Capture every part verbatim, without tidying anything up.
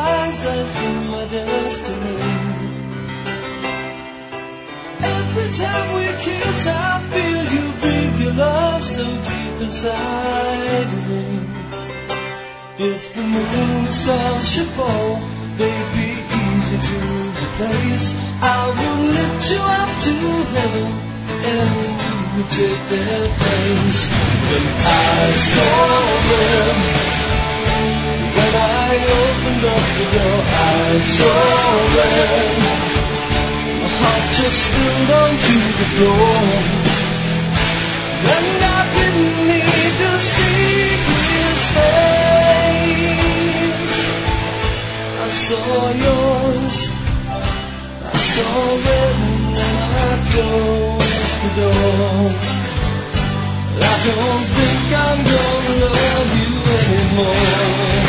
eyes I see my destiny. Every time we kiss I feel you breathe your love so deep inside of me. If the moon and stars should fall, they'd be easy to replace. I would lift you up to heaven and you would take their place. When I saw them, when I opened up the door, I saw them. My heart just spilled onto the floor, and I didn't need to see his face. I saw yours, I saw red, and I closed the door. I don't think I'm gonna love you anymore.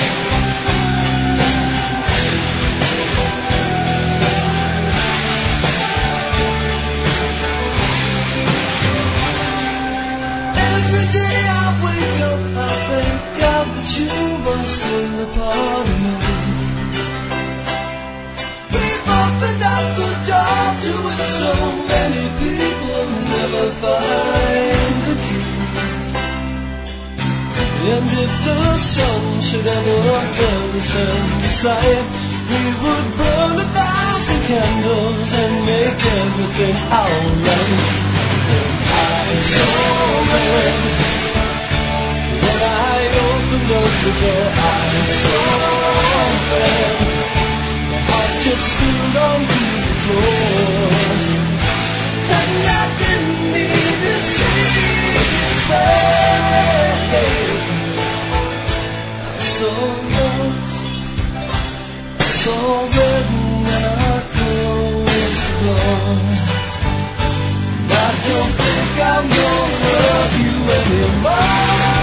Every day I wake up, I thank God that you are still a part of me. We've opened up the door to it, so many people never find the key. And if the sun should ever fail to send its light, we would burn a thousand candles and make everything alright. When I saw them, when I opened up the door, I saw them. My heart just spilled onto the floor, and I didn't need to see his face. I saw yours, I saw red, and I closed the door. I don't think I'm gonna love you anymore.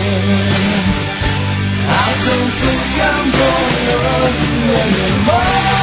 I don't think I'm gonna love you anymore.